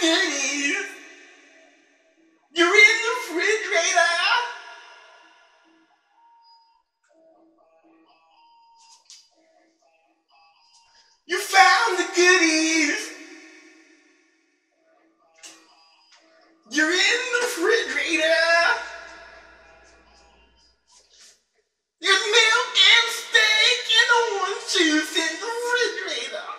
goodies. You're in the refrigerator. You found the goodies. You're in the refrigerator. There's milk and steak and orange juice in the refrigerator.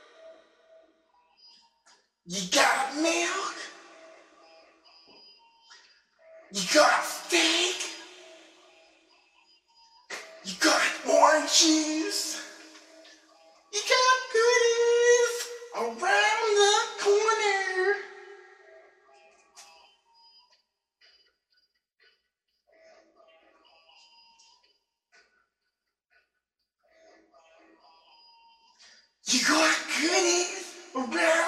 You got milk. You got steak. You got orange juice. You got goodies around the corner. You got goodies around